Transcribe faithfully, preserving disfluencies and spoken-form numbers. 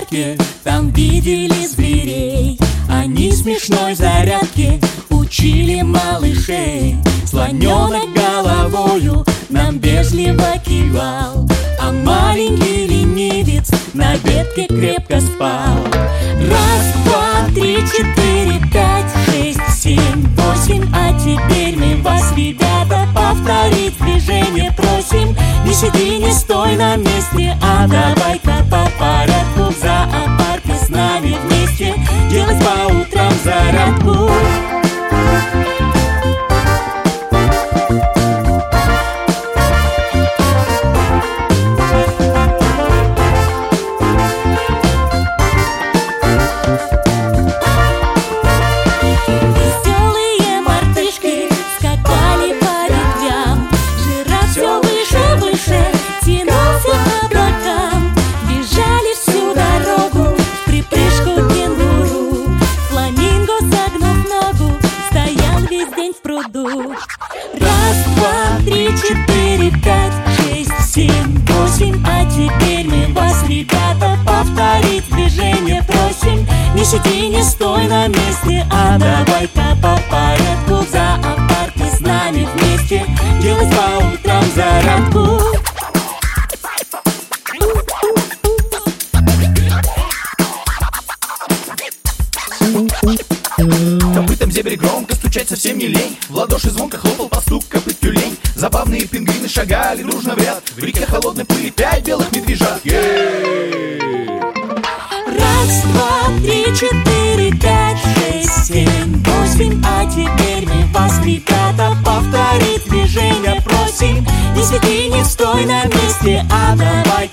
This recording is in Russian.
парке, там видели зверей. Они смешной зарядки учили малышей. Слоненок головою нам вежливо кивал, а маленький ленивец на ветке крепко спал. Раз, два, три, четыре, пять, шесть, семь, восемь. А теперь мы вас, ребята, повторить движение просим. Не сиди, не стой на месте, а давай-ка по порядку в зоопарке с нами вместе делать по утрам зарядку. Раз, два, три, четыре, пять, шесть, семь, восемь. А теперь мы вас, ребята, повторить движение просим. Не сиди, не стой на месте, а давай-ка по порядку в зоопарке с нами вместе делать по утрам зарядку. Копытом зебре громко стучать совсем не лень. В ладоши звонко хлопал пастух копыт тюлень. Забавные пингвины шагали дружно в ряд. В реке холодной пыли пять белых медвежат. Раз, два, три, четыре, пять, шесть, семь, восемь. А теперь мы вас, ребята, повторить движение просим. Не сиди, не стой на месте, а давай